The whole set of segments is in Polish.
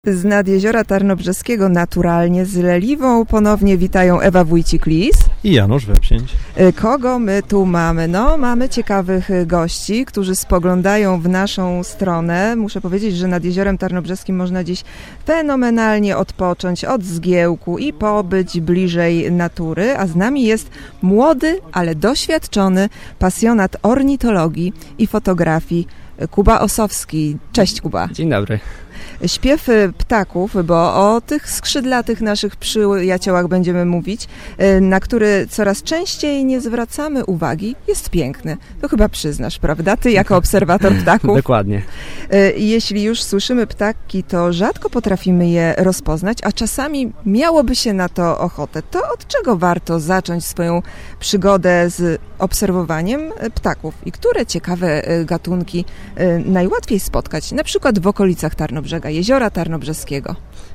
Z nad Jeziora Tarnobrzeskiego naturalnie z Leliwą ponownie witają Ewa Wójcik-Lis i Janusz Wepsięć. Kogo my tu mamy? No, mamy ciekawych gości, którzy spoglądają w naszą stronę. Muszę powiedzieć, że nad Jeziorem Tarnobrzeskim można dziś fenomenalnie odpocząć od zgiełku i pobyć bliżej natury, a z nami jest młody, ale doświadczony pasjonat ornitologii i fotografii Kuba Osowski. Cześć, Kuba. Dzień dobry. Śpiew ptaków, bo o tych skrzydlatych naszych przyjaciołach będziemy mówić, na który coraz częściej nie zwracamy uwagi, jest piękny. To chyba przyznasz, prawda? Ty jako obserwator ptaków. Dokładnie. Jeśli już słyszymy ptaki, to rzadko potrafimy je rozpoznać, a czasami miałoby się na to ochotę. To od czego warto zacząć swoją przygodę z obserwowaniem ptaków i które ciekawe gatunki najłatwiej spotkać, na przykład w okolicach Tarnobrzega, Jeziora Tarnobrzeskiego?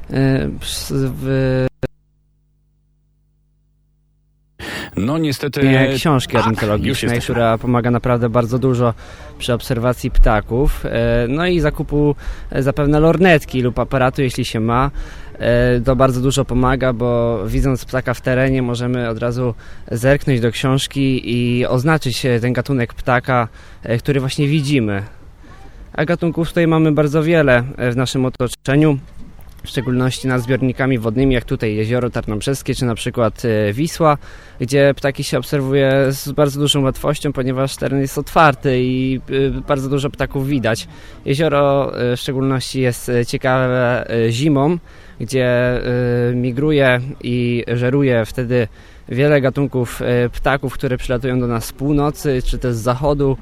No niestety... Książki ornitologicznej, która pomaga naprawdę bardzo dużo przy obserwacji ptaków. No i zakupu zapewne lornetki lub aparatu, jeśli się ma. To bardzo dużo pomaga, bo widząc ptaka w terenie możemy od razu zerknąć do książki i oznaczyć ten gatunek ptaka, który właśnie widzimy. A gatunków tutaj mamy bardzo wiele w naszym otoczeniu, w szczególności nad zbiornikami wodnymi, jak tutaj Jezioro Tarnobrzeskie, czy na przykład Wisła, gdzie ptaki się obserwuje z bardzo dużą łatwością, ponieważ teren jest otwarty i bardzo dużo ptaków widać. Jezioro w szczególności jest ciekawe zimą, gdzie migruje i żeruje wtedy wiele gatunków ptaków, które przylatują do nas z północy, czy też z zachodu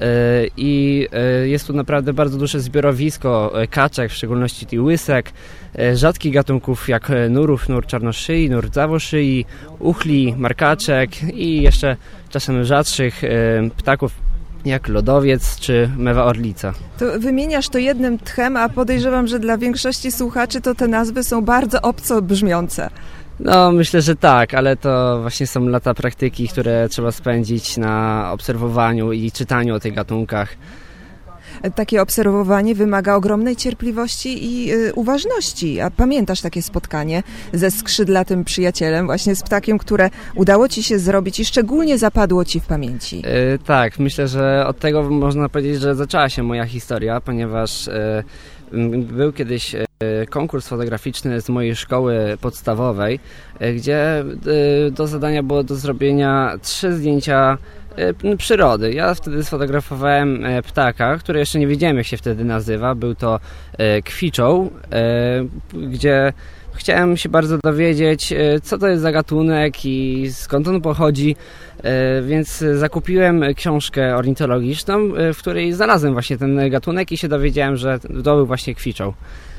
i jest tu naprawdę bardzo duże zbiorowisko kaczek, w szczególności łysek, rzadkich gatunków jak nurów, nur czarnoszyi, nur zawoszyi, uchli, markaczek i jeszcze czasem rzadszych ptaków jak lodowiec czy mewa orlica. To wymieniasz to jednym tchem, a podejrzewam, że dla większości słuchaczy to te nazwy są bardzo obco brzmiące. No, myślę, że tak, ale to właśnie są lata praktyki, które trzeba spędzić na obserwowaniu i czytaniu o tych gatunkach. Takie obserwowanie wymaga ogromnej cierpliwości i uważności. A pamiętasz takie spotkanie ze skrzydlatym przyjacielem, właśnie z ptakiem, które udało ci się zrobić i szczególnie zapadło ci w pamięci? Tak, myślę, że od tego można powiedzieć, że zaczęła się moja historia, ponieważ był kiedyś konkurs fotograficzny z mojej szkoły podstawowej, gdzie do zadania było do zrobienia 3 zdjęcia przyrody. Ja wtedy sfotografowałem ptaka, który jeszcze nie wiedziałem, jak się wtedy nazywa. Był to kwiczoł, gdzie chciałem się bardzo dowiedzieć, co to jest za gatunek i skąd on pochodzi, więc zakupiłem książkę ornitologiczną, w której znalazłem właśnie ten gatunek i się dowiedziałem, że to był właśnie kwiczoł.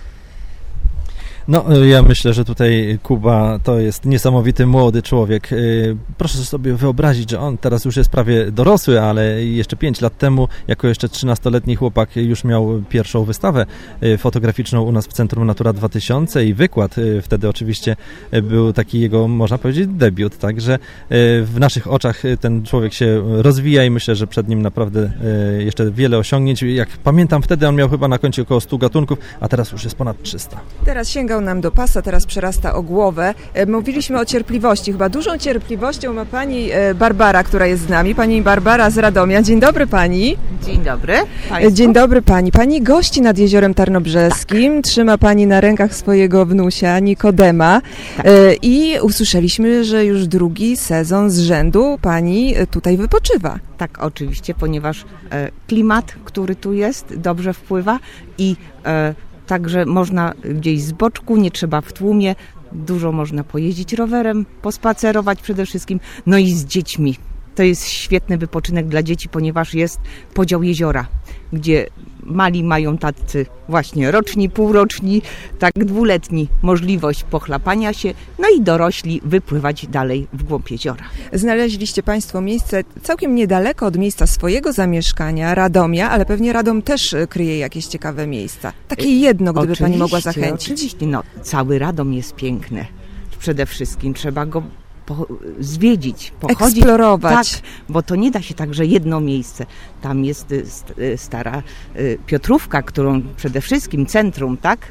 No, ja myślę, że tutaj Kuba to jest niesamowity młody człowiek. Proszę sobie wyobrazić, że on teraz już jest prawie dorosły, ale jeszcze 5 lat temu, jako jeszcze 13-letni chłopak, już miał pierwszą wystawę fotograficzną u nas w Centrum Natura 2000 i wykład. Wtedy oczywiście był taki jego, można powiedzieć, debiut. Także w naszych oczach ten człowiek się rozwija i myślę, że przed nim naprawdę jeszcze wiele osiągnięć. Jak pamiętam, wtedy on miał chyba na koncie około 100 gatunków, a teraz już jest ponad 300. Teraz sięgał nam do pasa, teraz przerasta o głowę. Mówiliśmy o cierpliwości. Chyba dużą cierpliwością ma pani Barbara, która jest z nami. Pani Barbara z Radomia. Dzień dobry pani. Dzień dobry państwu. Dzień dobry pani. Pani gości nad Jeziorem Tarnobrzeskim. Tak. Trzyma pani na rękach swojego wnusia Nikodema. Tak. I usłyszeliśmy, że już 2. sezon z rzędu pani tutaj wypoczywa. Tak, oczywiście, ponieważ klimat, który tu jest, dobrze wpływa i także można gdzieś z boczku, nie trzeba w tłumie, dużo można pojeździć rowerem, pospacerować przede wszystkim, no i z dziećmi. To jest świetny wypoczynek dla dzieci, ponieważ jest podział jeziora, gdzie mali mają tacy właśnie roczni, półroczni, tak 2-letni możliwość pochlapania się, no i dorośli wypływać dalej w głąb jeziora. Znaleźliście państwo miejsce całkiem niedaleko od miejsca swojego zamieszkania, Radomia, ale pewnie Radom też kryje jakieś ciekawe miejsca. Takie jedno, gdyby pani mogła zachęcić. Oczywiście, no cały Radom jest piękny. Przede wszystkim trzeba go zwiedzić, pochodzić. Eksplorować. Tak, bo to nie da się tak, że jedno miejsce. Tam jest stara Piotrówka, którą przede wszystkim centrum, tak?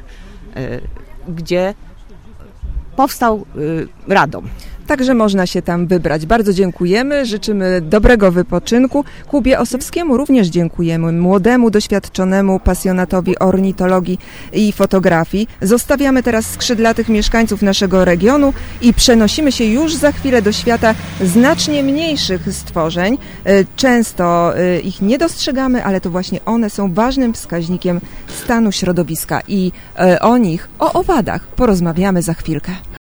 gdzie powstał Radom. Także można się tam wybrać. Bardzo dziękujemy, życzymy dobrego wypoczynku. Kubie Osowskiemu również dziękujemy, młodemu, doświadczonemu pasjonatowi ornitologii i fotografii. Zostawiamy teraz skrzydlatych mieszkańców naszego regionu i przenosimy się już za chwilę do świata znacznie mniejszych stworzeń. Często ich nie dostrzegamy, ale to właśnie one są ważnym wskaźnikiem stanu środowiska i o nich, o owadach porozmawiamy za chwilkę.